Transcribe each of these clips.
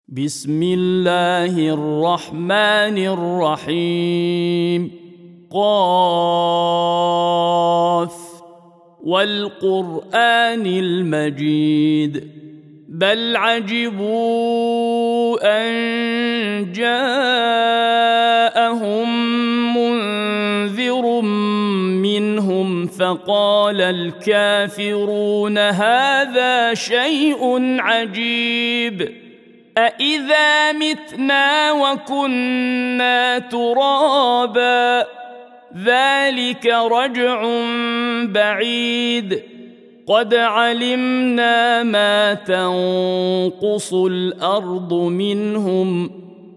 بسم الله الرحمن الرحيم. قاف والقرآن المجيد بل عجبوا أن جاءهم منذر منهم فقال الكافرون هذا شيء عجيب أإذا متنا وكنا ترابا ذلك رجع بعيد قد علمنا ما تنقص الأرض منهم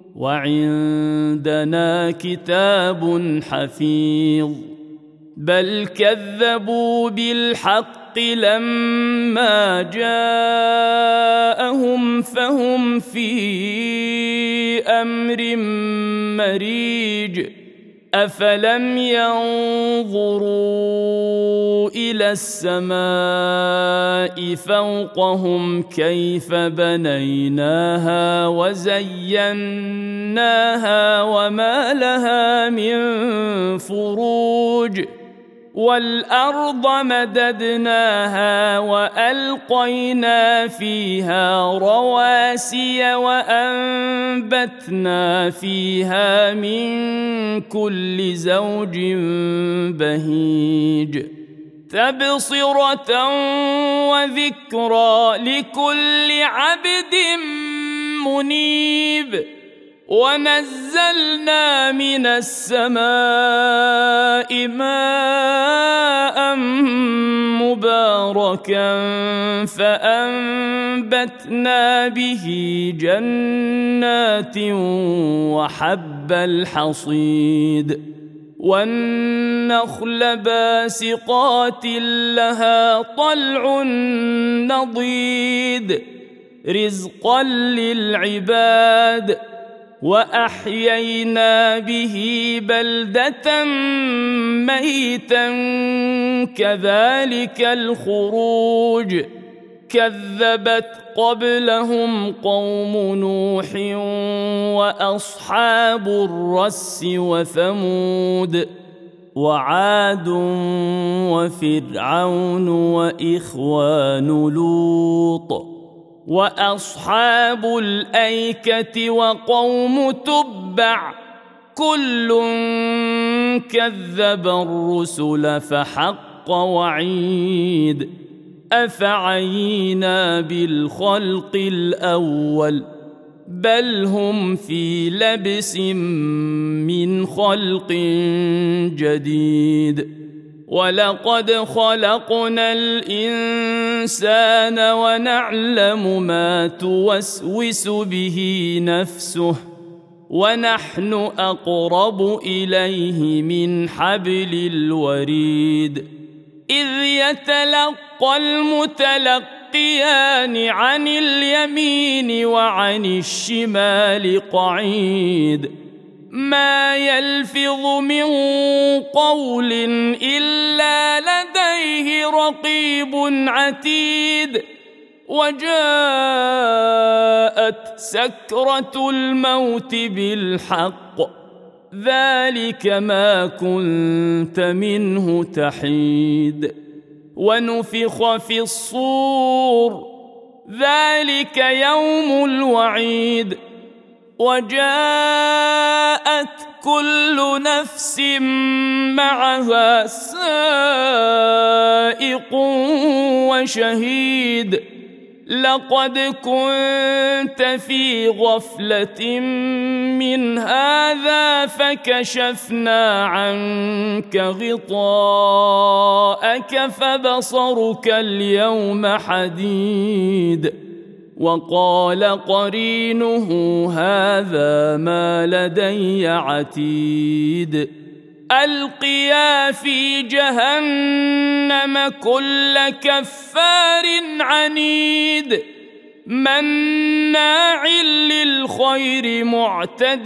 وعندنا كتاب حفيظ بل كذبوا بالحق لما جاءهم فهم في أمر مريج أفلم ينظروا إلى السماء فوقهم كيف بنيناها وزيناها وما لها من فروج والأرض مددناها وألقينا فيها رواسي وأنبتنا فيها من كل زوج بهيج تبصرة وذكرى لكل عبد منيب ونزلنا من السماء ماء مباركا فأنبتنا به جنات وحب الحصيد والنخل باسقات لها طلع نضيد رزقا للعباد وأحيينا به بلدة ميتا كذلك الخروج كذبت قبلهم قوم نوح وأصحاب الرس وثمود وعاد وفرعون وإخوان لوط وأصحاب الأيكة وقوم تبع كل كذب الرسل فحق وعيد أفعينا بالخلق الأول بل هم في لبس من خلق جديد ولقد خلقنا الإنسان ونعلم ما توسوس به نفسه ونحن أقرب إليه من حبل الوريد إذ يتلقى المتلقيان عن اليمين وعن الشمال قعيد ما يلفظ من قول إلا لديه رقيب عتيد وجاءت سكرة الموت بالحق ذلك ما كنت منه تحيد ونفخ في الصور ذلك يوم الوعيد وجاءت كل نفس معها سائق وشهيد لقد كنت في غفلة من هذا فكشفنا عنك غطاءك فبصرك اليوم حديد وقال قرينه هذا ما لدي عتيد ألقيا في جهنم كل كفار عنيد مناع للخير معتد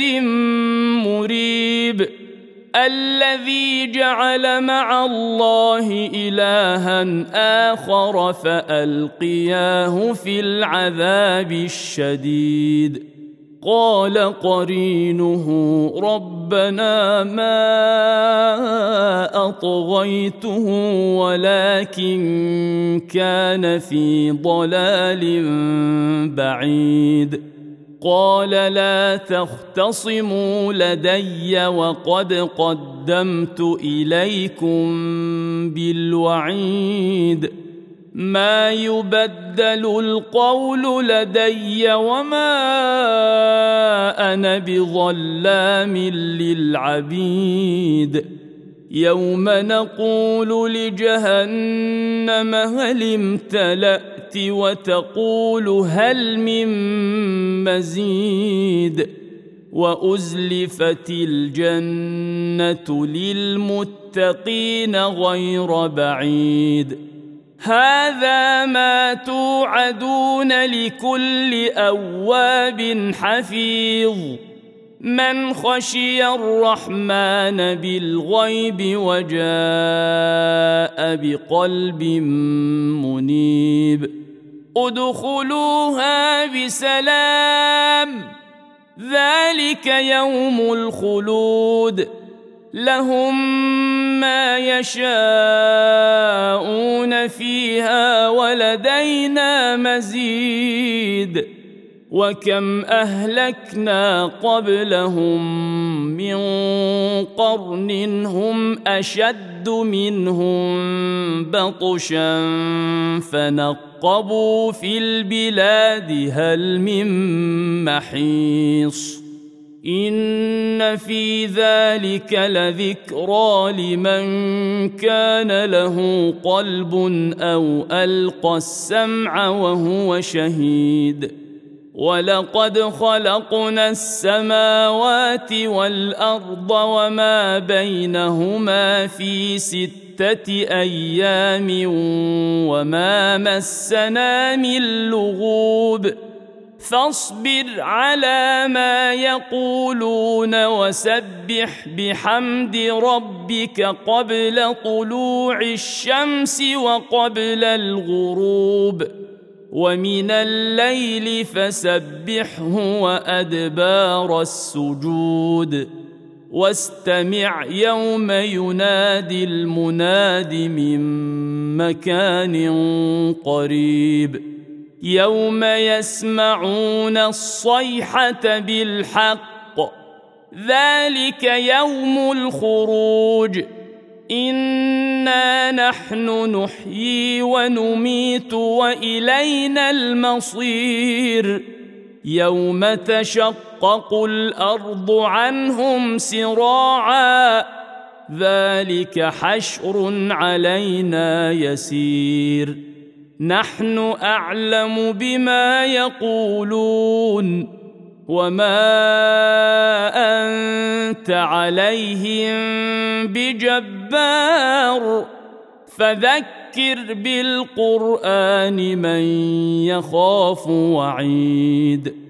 مريب الذي جعل مع الله إلها آخر فألقياه في العذاب الشديد قال قرينه ربنا ما أطغيته ولكن كان في ضلال بعيد قال لا تختصموا لدي وقد قدمت إليكم بالوعيد ما يبدل القول لدي وما أنا بظلام للعبيد يوم نقول لجهنم هل امتلأت وتقول هل من مزيد وأزلفت الجنة للمتقين غير بعيد هذا ما توعدون لكل أواب حفيظ من خشي الرحمن بالغيب وجاء بقلب منيب ادخلوها بسلام ذلك يوم الخلود لهم ما يشاءون فيها ولدينا مزيد وكم أهلكنا قبلهم من قرن هم أشد منهم بطشا فنقبوا في البلاد هل من محيص إن في ذلك لذكرى لمن كان له قلب أو ألقى السمع وهو شهيد ولقد خلقنا السماوات والأرض وما بينهما في 6 أيام وما مسنا من لغوب فاصبر على ما يقولون وسبح بحمد ربك قبل طلوع الشمس وقبل الغروب ومن الليل فسبحه وأدبار السجود واستمع يوم ينادي المناد من مكان قريب يوم يسمعون الصيحة بالحق ذلك يوم الخروج إنا نحن نحيي ونميت وإلينا المصير يوم تشقق الأرض عنهم سراعا ذلك حشر علينا يسير نحن أعلم بما يقولون وما أنت عليهم بجبار فذكر بالقرآن من يخاف وعيد